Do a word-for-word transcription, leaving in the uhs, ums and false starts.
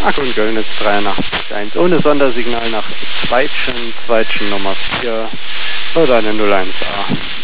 Akku in Göllnitz dreiundachtzig eins ohne Sondersignal nach Zweitschen, Zweitschen Nummer vier, oder eine null eins A.